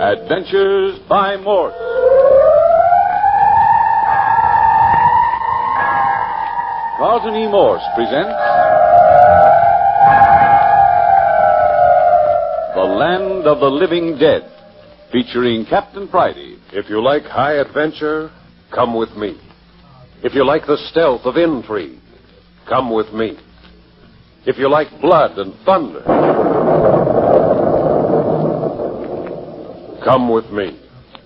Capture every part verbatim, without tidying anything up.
Adventures by Morse. Carlton E. Morse presents The Land of the Living Dead, featuring Captain Friday. If you like high adventure, come with me. If you like the stealth of intrigue, come with me. If you like blood and thunder, come with me.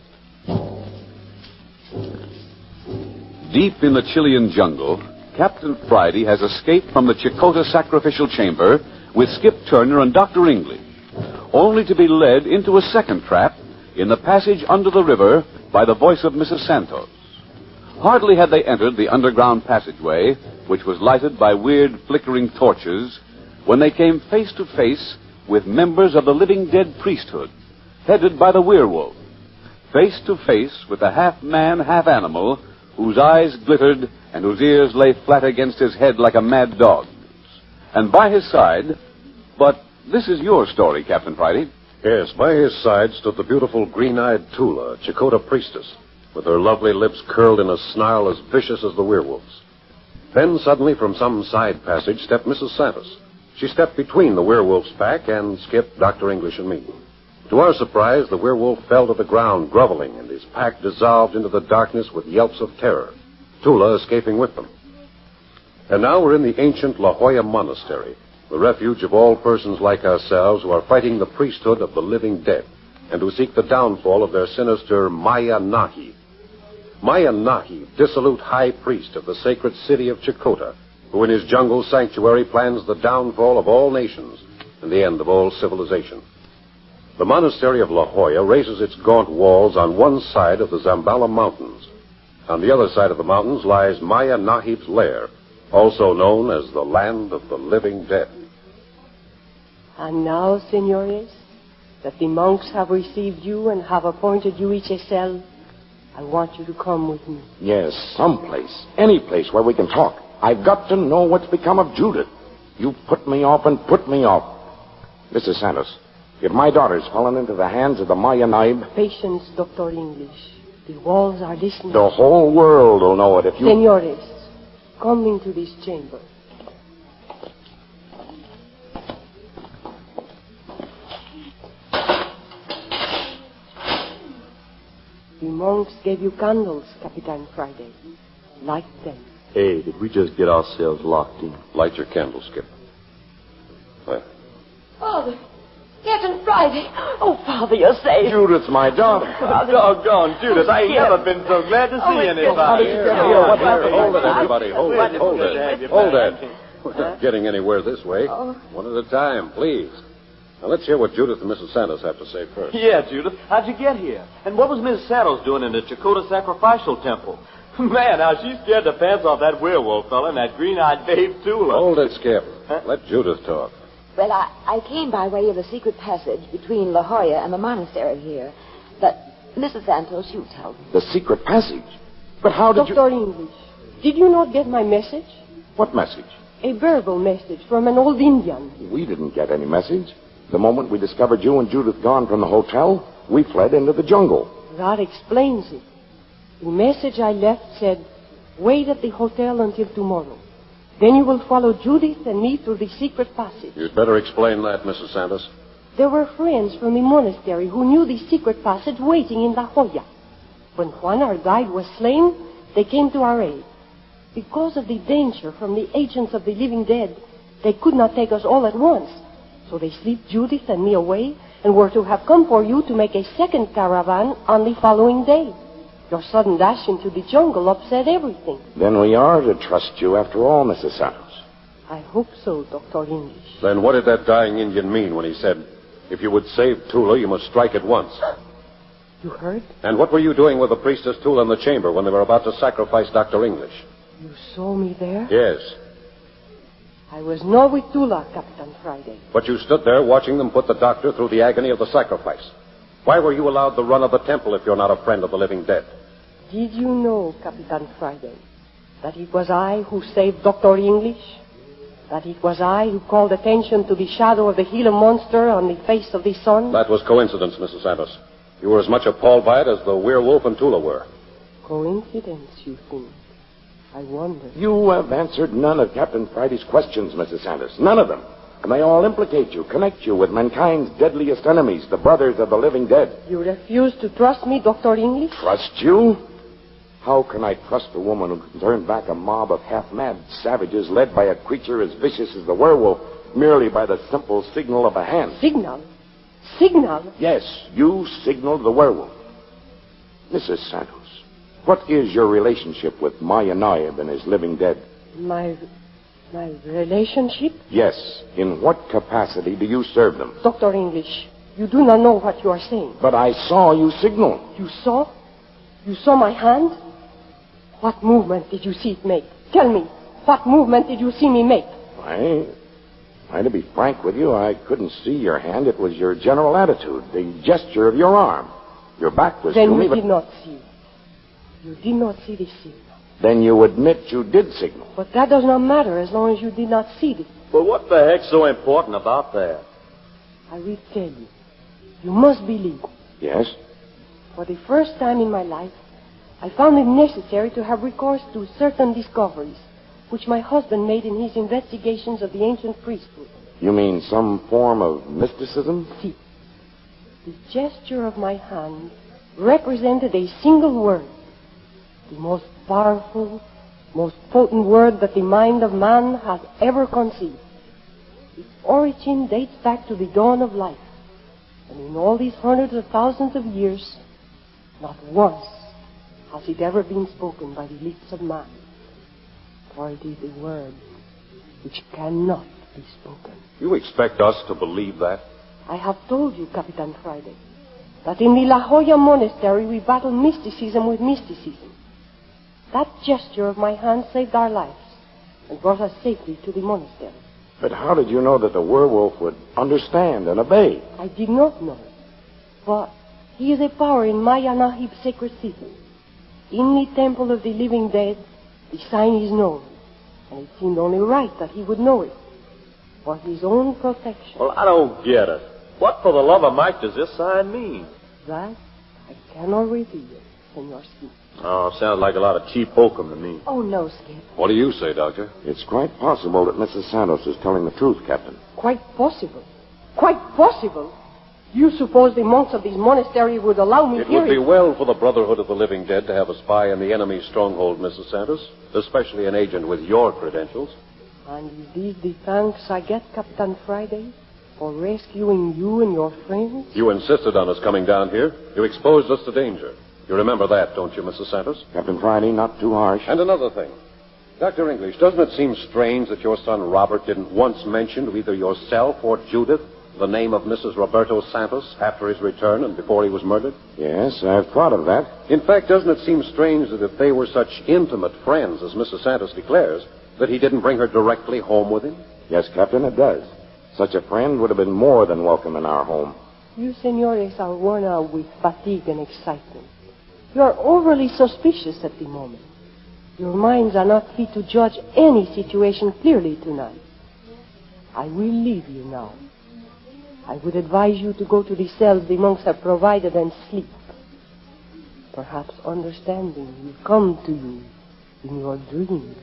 Deep in the Chilean jungle, Captain Friday has escaped from the Chakota sacrificial chamber with Skip Turner and Doctor English, only to be led into a second trap in the passage under the river by the voice of Missus Santos. Hardly had they entered the underground passageway, which was lighted by weird flickering torches, when they came face to face with members of the living dead priesthood, headed by the werewolf, face to face with a half-man, half-animal, whose eyes glittered and whose ears lay flat against his head like a mad dog's. And by his side, but this is your story, Captain Friday. Yes, by his side stood the beautiful green-eyed Tula, Chakota priestess, with her lovely lips curled in a snarl as vicious as the werewolf's. Then suddenly from some side passage stepped Missus Santos. She stepped between the werewolf's pack and Skip, Doctor English, and me. To our surprise, the werewolf fell to the ground, groveling, and his pack dissolved into the darkness with yelps of terror, Tula escaping with them. And now we're in the ancient La Jolla Monastery, the refuge of all persons like ourselves who are fighting the priesthood of the living dead, and who seek the downfall of their sinister Maya Nahi. Maya Nahi, dissolute high priest of the sacred city of Chakota, who in his jungle sanctuary plans the downfall of all nations and the end of all civilization. The monastery of La Jolla raises its gaunt walls on one side of the Zambala Mountains. On the other side of the mountains lies Maya Nahib's lair, also known as the Land of the Living Dead. And now, senores, that the monks have received you and have appointed you each a cell, I want you to come with me. Yes, someplace, any place where we can talk. I've got to know what's become of Judith. You put me off and put me off. Missus Santos, if my daughter's fallen into the hands of the Maya Naib... Patience, Doctor English. The walls are listening. The whole world will know it if you... Senores, come into this chamber. The monks gave you candles, Capitan Friday. Light them. Hey, did we just get ourselves locked in? Light your candle, Skip. There. Father. Captain Friday. Oh, Father, you're safe. Judith's my daughter. Doggone, Judith, I ain't never been so glad to see Oh, anybody. Here, here, what happened? Hold it, everybody. Hold it, hold it. Hold it. We're not getting anywhere this way. Oh. One at a time, please. Now, let's hear what Judith and Missus Santos have to say first. Yeah, Judith, how'd you get here? And what was Miss Santos doing in the Chakota Sacrificial Temple? Man, how she scared the pants off that werewolf fella and that green-eyed babe, Tula. Hold it, Skip. Let Judith talk. Well, I, I came by way of a secret passage between La Jolla and the monastery here. But, Missus Santos, you tell me. The secret passage? But how did Doctor you... English, did you not get my message? What message? A verbal message from an old Indian. We didn't get any message. The moment we discovered you and Judith gone from the hotel, we fled into the jungle. That explains it. The message I left said, wait at the hotel until tomorrow. Then you will follow Judith and me through the secret passage. You'd better explain that, Missus Santos. There were friends from the monastery who knew the secret passage waiting in La Jolla. When Juan, our guide, was slain, they came to our aid. Because of the danger from the agents of the living dead, they could not take us all at once. So they slipped Judith and me away and were to have come for you to make a second caravan on the following day. Your sudden dash into the jungle upset everything. Then we are to trust you after all, Missus Santos. I hope so, Doctor English. Then what did that dying Indian mean when he said, if you would save Tula, you must strike at once? You heard? And what were you doing with the priestess Tula in the chamber when they were about to sacrifice Doctor English? You saw me there? Yes. I was not with Tula, Captain Friday. But you stood there watching them put the doctor through the agony of the sacrifice. Why were you allowed the run of the temple if you're not a friend of the living dead? Did you know, Capitan Friday, that it was I who saved Doctor English? That it was I who called attention to the shadow of the Gila monster on the face of the sun? That was coincidence, Missus Santos. You were as much appalled by it as the werewolf and Tula were. Coincidence, you think? I wonder. You have answered none of Captain Friday's questions, Missus Sanders. None of them. And they all implicate you, connect you with mankind's deadliest enemies, the brothers of the living dead. You refuse to trust me, Doctor English? Trust you? How can I trust a woman who can turn back a mob of half-mad savages led by a creature as vicious as the werewolf merely by the simple signal of a hand? Signal? Signal? Yes, you signaled the werewolf. Missus Santos, what is your relationship with Maya Naib and his living dead? My... my relationship? Yes. In what capacity do you serve them? Doctor English, you do not know what you are saying. But I saw you signal. You saw? You saw my hand? What movement did you see it make? Tell me, what movement did you see me make? I... I, to be frank with you, I couldn't see your hand. It was your general attitude, the gesture of your arm. Your back was then to me, you but... did not see. You did not see the signal. Then you admit you did signal. But that does not matter as long as you did not see it. But what the heck's so important about that? I will tell you. You must believe. Yes? For the first time in my life, I found it necessary to have recourse to certain discoveries which my husband made in his investigations of the ancient priesthood. You mean some form of mysticism? See, the gesture of my hand represented a single word, the most powerful, most potent word that the mind of man has ever conceived. Its origin dates back to the dawn of life, and in all these hundreds of thousands of years, not once has it ever been spoken by the lips of man. For it is a word which cannot be spoken. You expect us to believe that? I have told you, Capitan Friday, that in the La Jolla Monastery we battle mysticism with mysticism. That gesture of my hand saved our lives and brought us safely to the monastery. But how did you know that the werewolf would understand and obey? I did not know. But he is a power in Maya Nahib's sacred city. In the temple of the living dead, the sign is known, and it seemed only right that he would know it for his own protection. Well, I don't get it. What for the love of Mike does this sign mean? That I cannot reveal, Senor Skip. Oh, sounds like a lot of cheap hokum to me. Oh, no, Skip. What do you say, Doctor? It's quite possible that Missus Santos is telling the truth, Captain. Quite possible. Quite possible. You suppose the monks of this monastery would allow me It here? would be well for the Brotherhood of the Living Dead to have a spy in the enemy's stronghold, Missus Santos, especially an agent with your credentials. And is this the thanks I get, Captain Friday, for rescuing you and your friends? You insisted on us coming down here. You exposed us to danger. You remember that, don't you, Missus Santos? Captain Friday, not too harsh. And another thing. Doctor English, doesn't it seem strange that your son Robert didn't once mention to either yourself or Judith the name of Missus Roberto Santos after his return and before he was murdered? Yes, I've thought of that. In fact, doesn't it seem strange that if they were such intimate friends as Missus Santos declares, that he didn't bring her directly home with him? Yes, Captain, it does. Such a friend would have been more than welcome in our home. You, senores, are worn out with fatigue and excitement. You are overly suspicious at the moment. Your minds are not fit to judge any situation clearly tonight. I will leave you now. I would advise you to go to the cells the monks have provided and sleep. Perhaps understanding will come to you in your dreams.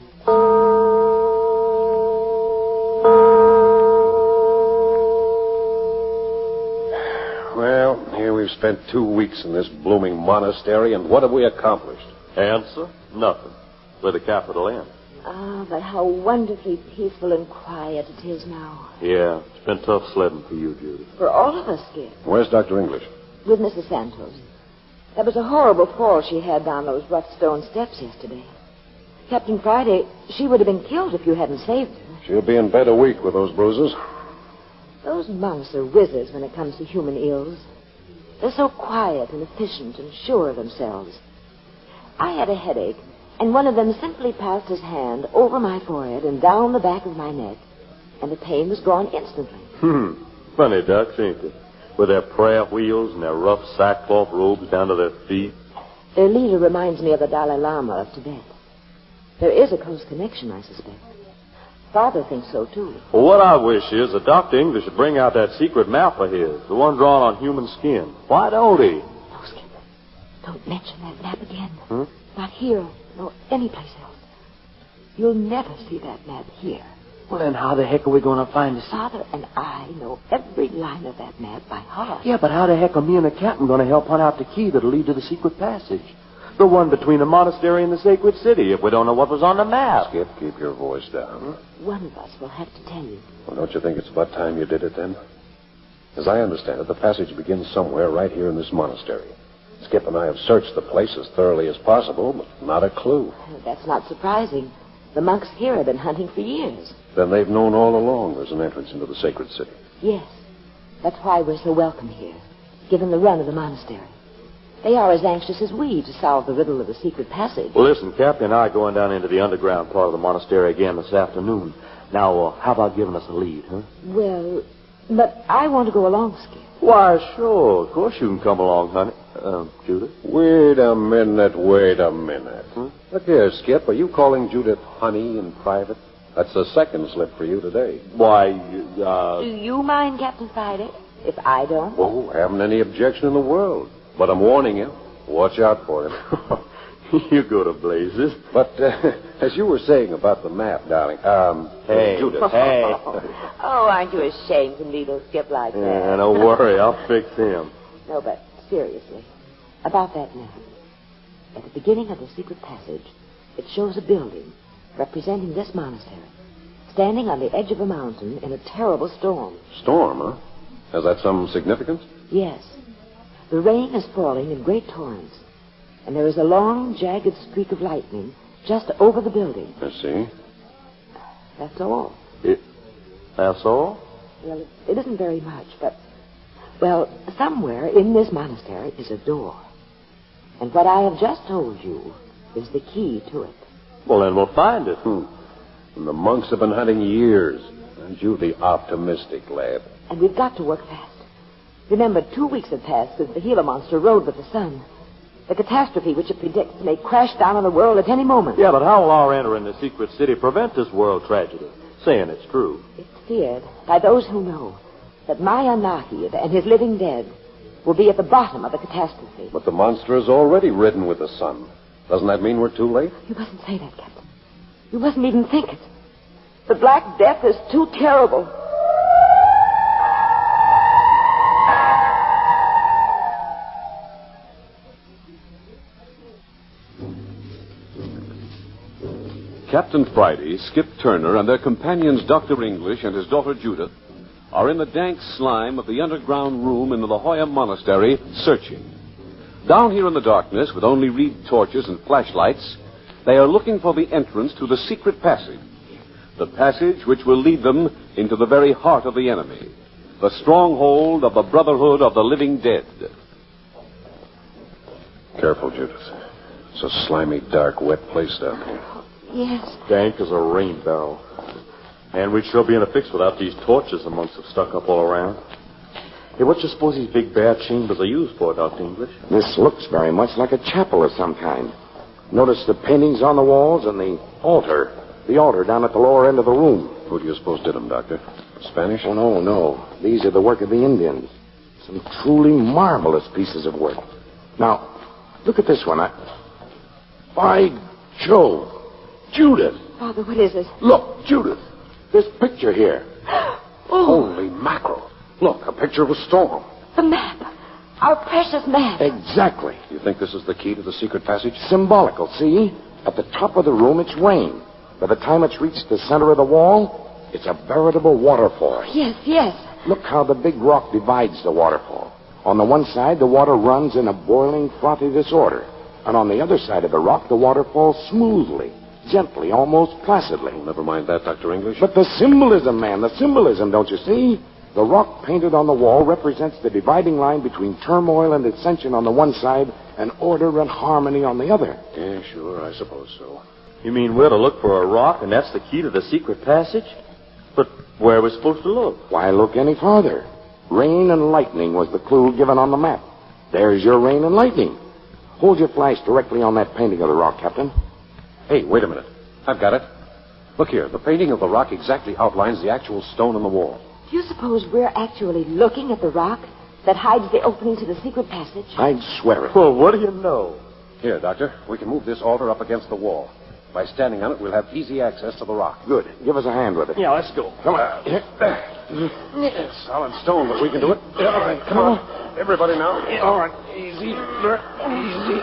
Well, here we've spent two weeks in this blooming monastery, and what have we accomplished? Answer? Nothing. With a capital N. Ah, but how wonderfully peaceful and quiet it is now. Yeah, it's been tough sledding for you, Judy. For all of us, Skip. Where's Doctor English? With Missus Santos. That was a horrible fall she had down those rough stone steps yesterday. Captain Friday, she would have been killed if you hadn't saved her. She'll be in bed a week with those bruises. Those monks are wizards when it comes to human ills. They're so quiet and efficient and sure of themselves. I had a headache, and one of them simply passed his hand over my forehead and down the back of my neck, and the pain was gone instantly. Hmm. Funny ducks, ain't they? With their prayer wheels and their rough sackcloth robes down to their feet. Their leader reminds me of the Dalai Lama of Tibet. There is a close connection, I suspect. Father thinks so, too. Well, what I wish is that Doctor English should bring out that secret map of his, the one drawn on human skin. Why don't he? Don't mention that map again. Hmm? Not here, nor anyplace else. You'll never see that map here. Well, then how the heck are we going to find the... Father and I know every line of that map by heart. Yeah, but how the heck are me and the captain going to help hunt out the key that'll lead to the secret passage? The one between the monastery and the sacred city, if we don't know what was on the map. Skip, keep your voice down. One of us will have to tell you. Well, don't you think it's about time you did it then? As I understand it, the passage begins somewhere right here in this monastery. Skip and I have searched the place as thoroughly as possible, but not a clue. That's not surprising. The monks here have been hunting for years. Then they've known all along there's an entrance into the sacred city. Yes. That's why we're so welcome here, given the run of the monastery. They are as anxious as we to solve the riddle of the secret passage. Well, listen, Captain and I are going down into the underground part of the monastery again this afternoon. Now, uh, how about giving us a lead, huh? Well, but I want to go along, Skip. Why, sure. Of course you can come along, honey. Uh, Judith? Wait a minute, wait a minute. Hmm? Look here, Skip, are you calling Judith honey in private? That's the second slip for you today. Why, uh... Do you mind, Captain Friday, if I don't? Oh, haven't any objection in the world. But I'm warning you, watch out for him. You go to blazes. But uh, as you were saying about the map, darling, um, Hey, Judith. hey. Oh, aren't you ashamed to needle Skip like that? Yeah, don't worry, I'll fix him. No, but seriously, about that map. At the beginning of the secret passage, it shows a building representing this monastery, standing on the edge of a mountain in a terrible storm. Storm, huh? Has that some significance? Yes. The rain is falling in great torrents, and there is a long, jagged streak of lightning just over the building. I see. That's all. It, that's all? Well, it, it isn't very much, but, well, somewhere in this monastery is a door. And what I have just told you is the key to it. Well, then we'll find it. Hmm. And the monks have been hunting years. Aren't you the optimistic lad? And we've got to work fast. Remember, two weeks have passed since the Gila monster rode with the sun. The catastrophe which it predicts may crash down on the world at any moment. Yeah, but how will our entering the secret city prevent this world tragedy? Saying it's true. It's feared by those who know that Maya Nahid and his living dead will be at the bottom of the catastrophe. But the monster is already ridden with the sun. Doesn't that mean we're too late? You mustn't say that, Captain. You mustn't even think it. The Black Death is too terrible. Captain Friday, Skip Turner, and their companions Doctor English and his daughter Judith are in the dank slime of the underground room in the La Jolla Monastery, searching. Down here in the darkness, with only reed torches and flashlights, they are looking for the entrance to the secret passage. The passage which will lead them into the very heart of the enemy, the stronghold of the Brotherhood of the Living Dead. Careful, Judith. It's a slimy, dark, wet place down here. Yes. Dank as a rain barrel. And we'd sure be in a fix without these torches the monks have stuck up all around. Hey, what you suppose these big bare chambers are used for, Doctor English? This looks very much like a chapel of some kind. Notice the paintings on the walls and the altar. The altar down at the lower end of the room. Who do you suppose did them, Doctor? Spanish? Oh, no, no. These are the work of the Indians. Some truly marvelous pieces of work. Now, look at this one. I... By Jove! Judith! Father, what is it? Look, Judith. This picture here. Oh, Holy mackerel. Look, a picture of a storm. the map. Our precious map. Exactly. You think this is the key to the secret passage? Symbolical, see? At the top of the room, it's rain. By the time it's reached the center of the wall, it's a veritable waterfall. Yes, yes. Look how the big rock divides the waterfall. On the one side, the water runs in a boiling, frothy disorder. And on the other side of the rock, the water falls smoothly, gently, almost placidly. Oh, never mind that, Doctor English. But the symbolism, man, the symbolism, don't you see? The rock painted on the wall represents the dividing line between turmoil and ascension on the one side and order and harmony on the other. Yeah, sure, I suppose so. You mean we're to look for a rock and that's the key to the secret passage? But where are we supposed to look? Why look any farther? Rain and lightning was the clue given on the map. There's your rain and lightning. Hold your flash directly on that painting of the rock, Captain. Hey, wait a minute. I've got it. Look here. The painting of the rock exactly outlines the actual stone on the wall. Do you suppose we're actually looking at the rock that hides the opening to the secret passage? I'd swear it. Well, what do you know? Here, Doctor, we can move this altar up against the wall. By standing on it, we'll have easy access to the rock. Good. Give us a hand with it. Yeah, let's go. Come on. It's solid stone, but we can do it. All right, come on. Everybody now. All right. Easy. Easy.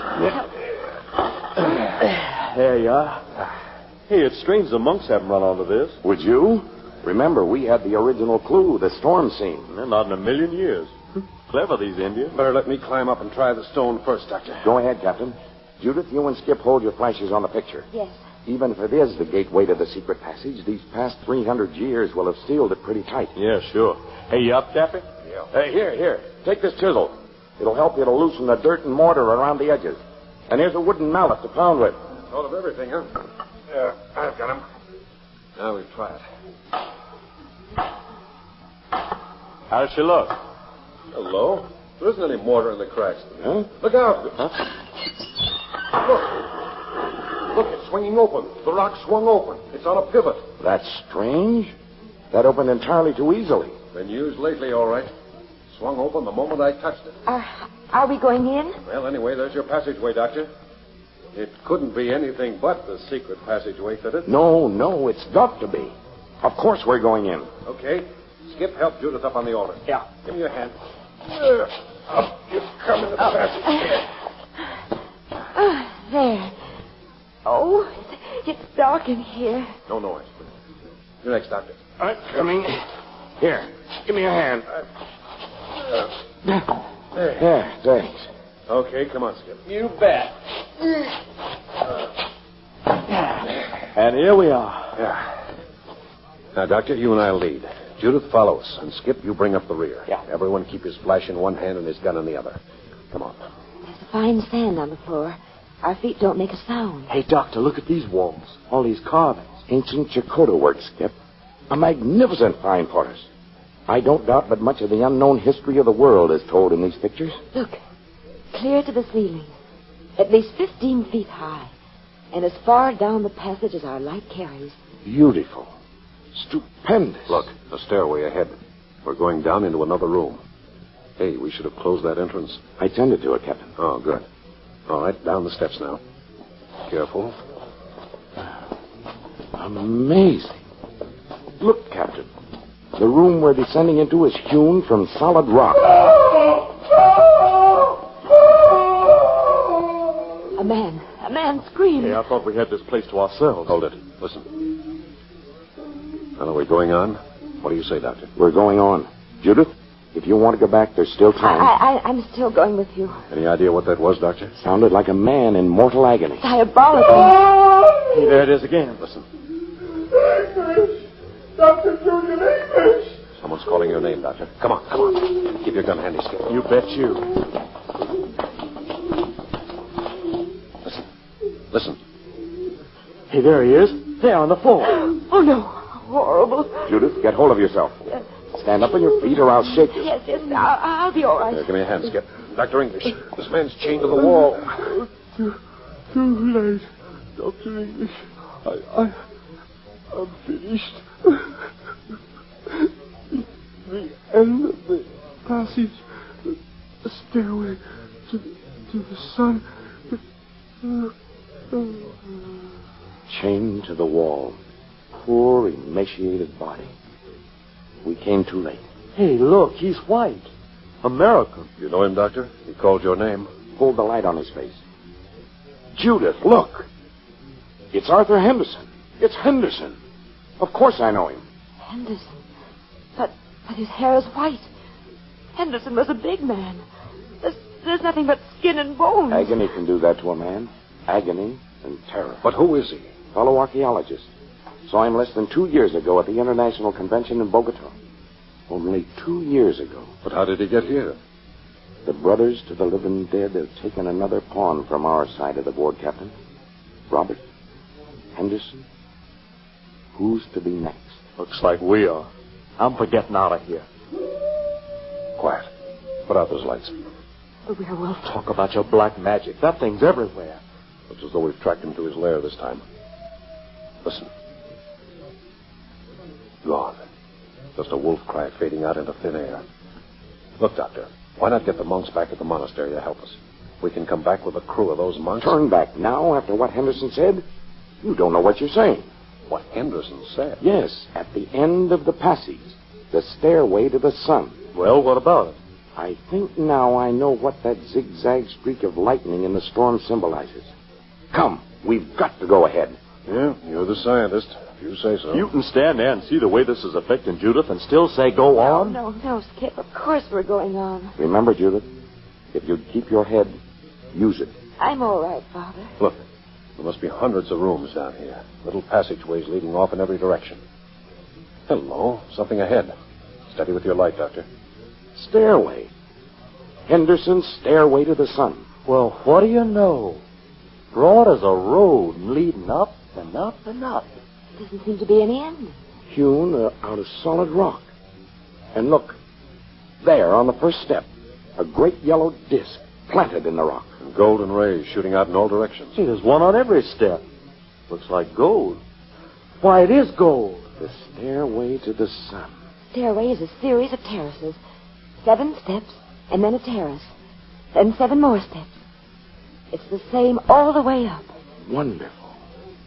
There you are. Hey, it's strange the monks haven't run onto this. Would you? Remember, we had the original clue, the storm scene. Not in a million years. Clever, these Indians. Better let me climb up and try the stone first, Doctor. Go ahead, Captain. Judith, you and Skip hold your flashes on the picture. Yes. Even if it is the gateway to the secret passage, these past three hundred years will have sealed it pretty tight. Yeah, sure. Hey, you up, Cappy? Yeah. Hey, here, here. Take this chisel. It'll help you to loosen the dirt and mortar around the edges. And here's a wooden mallet to pound with. Thought of everything, huh? Yeah, I've got him. Now we'll try it. How does she look? Hello? There isn't any mortar in the cracks. Huh? Look out. Huh? Look. Look, it's swinging open. The rock swung open. It's on a pivot. That's strange. That opened entirely too easily. Been used lately, all right. Swung open the moment I touched it. Are, are we going in? Well, anyway, there's your passageway, Doctor. It couldn't be anything but the secret passageway, could it? No, no, it's got to be. Of course we're going in. Okay. Skip, help Judith up on the altar. Yeah. Give me your hand. Uh, up you come into the passage. Oh, there. Oh, it's, it's dark in here. No noise. You're next, Doctor. I'm coming. Here, give me a hand. Uh, there. There, thanks. Okay, come on, Skip. You bet. And here we are. Yeah. Now, Doctor, you and I'll lead. Judith, follow us. And Skip, you bring up the rear. Yeah. Everyone keep his flash in one hand and his gun in the other. Come on. There's a fine sand on the floor. Our feet don't make a sound. Hey, Doctor, look at these walls. All these carvings. Ancient Chakotay work, Skip. A magnificent find for us. I don't doubt but much of the unknown history of the world is told in these pictures. Look, clear to the ceiling. At least fifteen feet high. And as far down the passage as our light carries. Beautiful. Stupendous. Look, a stairway ahead. We're going down into another room. Hey, we should have closed that entrance. I tended to it, Captain. Oh, good. All right, down the steps now. Careful. Amazing. Look, Captain. The room we're descending into is hewn from solid rock. A man. A man screaming. Hey, I thought we had this place to ourselves. Hold it. Listen. Now, are we going on? What do you say, Doctor? We're going on. Judith, if you want to go back, there's still time. I, I, I'm still going with you. Any idea what that was, Doctor? Sounded like a man in mortal agony. Diabolical. Hey, there it is again. Listen. English! Doctor Julian English! Someone's calling your name, Doctor. Come on, come on. Keep your gun handy, Skip. You bet you. Listen. Listen. Hey, there he is. There on the floor. Oh, no. Horrible. Judith, get hold of yourself. Stand up on your feet or I'll shake you. Yes, yes, I'll, I'll be all right. Here, give me a hand, Skip. Doctor English, this man's chained to the wall. Too, too late, Doctor English. I, I, I'm finished. The, the end of the passage, the, the stairway to, to the sun. Chained to the wall. Poor, emaciated body. We came too late. Hey, look, he's white. American. You know him, Doctor? He called your name. Hold the light on his face. Judith, look. It's Arthur Henderson. It's Henderson. Of course I know him. Henderson. But, but his hair is white. Henderson was a big man. There's, there's nothing but skin and bones. Agony can do that to a man. Agony and terror. But who is he? Fellow archaeologist. Saw him less than two years ago at the International Convention in Bogota. Only two years ago. But how did he get here? The Brothers to the Living Dead have taken another pawn from our side of the board, Captain. Robert, Henderson, who's to be next? Looks like we are. I'm for getting out of here. Quiet. Put out those lights. The werewolf. Talk about your black magic. That thing's everywhere. Looks as though we've tracked him to his lair this time. Listen. Gone. Just a wolf cry fading out into thin air. Look, Doctor, why not get the monks back at the monastery to help us? We can come back with a crew of those monks. Turn back now after what Henderson said? You don't know what you're saying. What Henderson said? Yes, at the end of the passage, the stairway to the sun. Well, what about it? I think now I know what that zigzag streak of lightning in the storm symbolizes. Come, we've got to go ahead. Yeah, you're the scientist. If you say so. You can stand there and see the way this is affecting Judith and still say go on? No, no, Skip. Of course we're going on. Remember, Judith, if you keep your head, use it. I'm all right, Father. Look, there must be hundreds of rooms down here. Little passageways leading off in every direction. Hello, something ahead. Steady with your light, Doctor. Stairway. Henderson's Stairway to the Sun. Well, what do you know? Broad as a road leading up and up and up. Doesn't seem to be any end. Hewn uh, out of solid rock. And look, there on the first step, a great yellow disc planted in the rock. And golden rays shooting out in all directions. See, there's one on every step. Looks like gold. Why, it is gold. The Stairway to the Sun. Stairway is a series of terraces. Seven steps, and then a terrace. Then seven more steps. It's the same all the way up. Wonderful.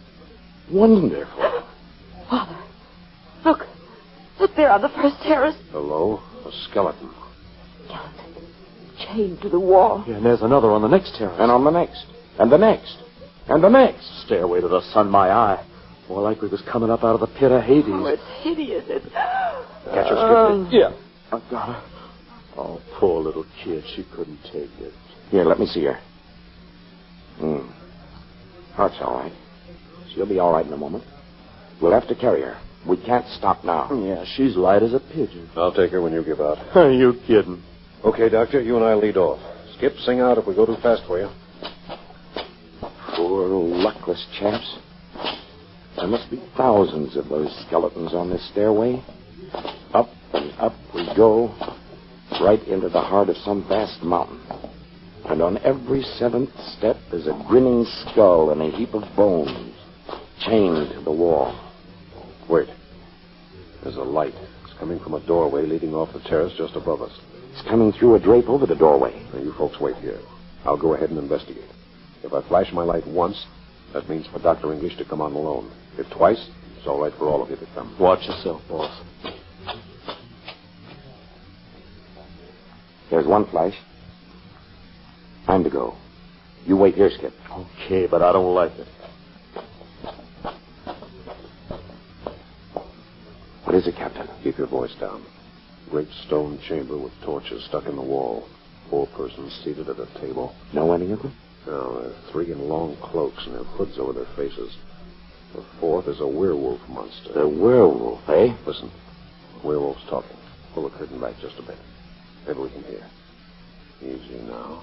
Wonderful. Father, look. Look there on the first terrace. Hello, a skeleton. Skeleton. Chained to the wall. Yeah, and there's another on the next terrace. And on the next. And the next. And the next. Stairway to the sun, my eye. More like we was coming up out of the pit of Hades. Oh, it's hideous. It's... Catch her, Um, Skip. Yeah. I got her. Oh, poor little kid. She couldn't take it. Here, let me see her. Hmm. Heart's all right. She'll be all right in a moment. We'll have to carry her. We can't stop now. Yeah, she's light as a pigeon. I'll take her when you give out. Are you kidding? Okay, Doctor, you and I lead off. Skip, sing out if we go too fast for you. Poor luckless chaps. There must be thousands of those skeletons on this stairway. Up and up we go, right into the heart of some vast mountain. And on every seventh step is a grinning skull and a heap of bones, chained to the wall. Wait. There's a light. It's coming from a doorway leading off the terrace just above us. It's coming through a drape over the doorway. Now, you folks wait here. I'll go ahead and investigate. If I flash my light once, that means for Doctor English to come on alone. If twice, it's all right for all of you to come. Watch yourself, boss. There's one flash. Time to go. You wait here, Skip. Okay, but I don't like it. What is it, Captain? Keep your voice down. Great stone chamber with torches stuck in the wall. Four persons seated at a table. Know any of them? Now, there are three in long cloaks and have hoods over their faces. The fourth is a werewolf monster. The werewolf, eh? Listen. Werewolf's talking. Pull the curtain back just a bit. Maybe we can hear. Easy now.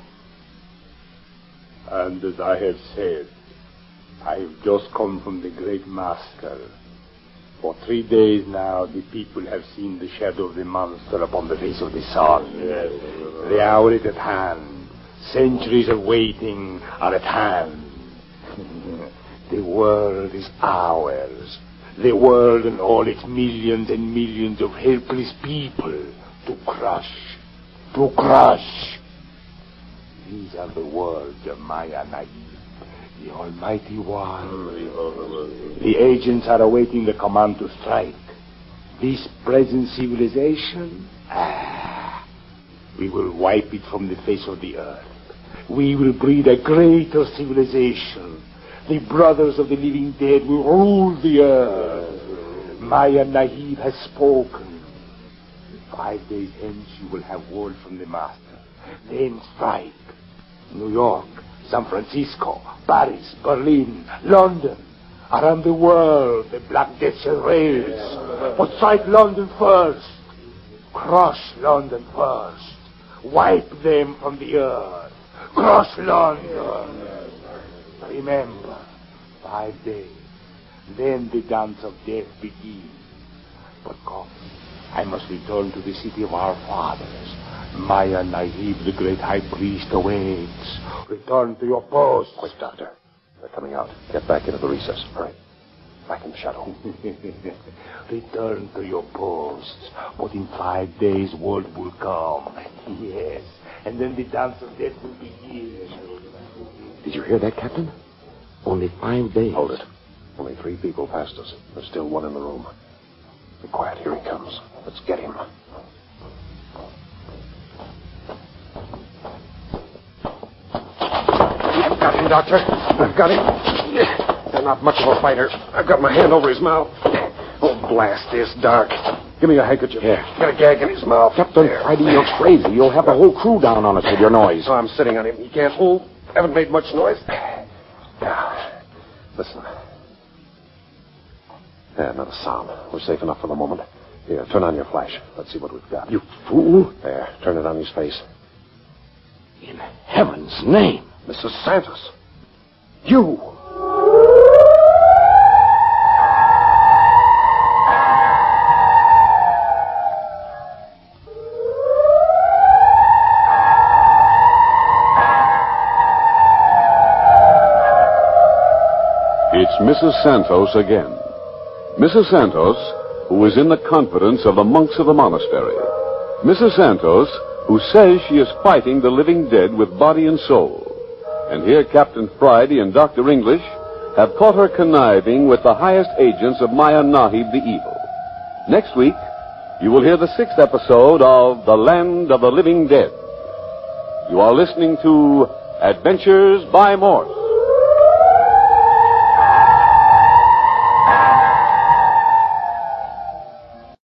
And as I have said, I've just come from the great master. For three days now, the people have seen the shadow of the monster upon the face of the sun. Yes. The hour is at hand. Centuries of waiting are at hand. The world is ours. The world and all its millions and millions of helpless people to crush. To crush. These are the words of Maya Nagib, the Almighty One. The agents are awaiting the command to strike. This present civilization, ah, we will wipe it from the face of the earth. We will breed a greater civilization. The brothers of the living dead will rule the earth. Maya Nagib has spoken. Five days hence you will have word from the master. Then strike. New York, San Francisco, Paris, Berlin, London. Around the world, the Black Death shall raise. But strike London first. Crush London first. Wipe them from the earth. Crush London. Remember, five days. Then the dance of death begins. But come, I must return to the city of our fathers. Maya Nagib, the great high priest, awaits. Return to your post. Quick, Doctor. They're coming out. Get back into the recess. All right. Back in the shadow. Return to your posts. But in five days, word will come. Yes. And then the dance of death will begin. Did you hear that, Captain? Only five days. Hold it. Only three people passed us. There's still one in the room. Be quiet. Here he comes. Let's get him. I've got him, Doctor. I've got him. You're not much of a fighter. I've got my hand over his mouth. Oh, blast this, Doc. Give me a handkerchief. Here. Got a gag in his mouth. Captain There. Friday, you're crazy. You'll have the whole crew down on us with your noise. So I'm sitting on him. He can't move. Haven't made much noise. Now, listen. Yeah, not a sound. We're safe enough for the moment. Here, turn on your flash. Let's see what we've got. You fool. There, turn it on his face. In heaven's name. Missus Santos. You. It's Missus Santos again. Missus Santos, who is in the confidence of the monks of the monastery. Missus Santos, who says she is fighting the living dead with body and soul. And here Captain Friday and Doctor English have caught her conniving with the highest agents of Maya Nahib the Evil. Next week, you will hear the sixth episode of The Land of the Living Dead. You are listening to Adventures by Morse.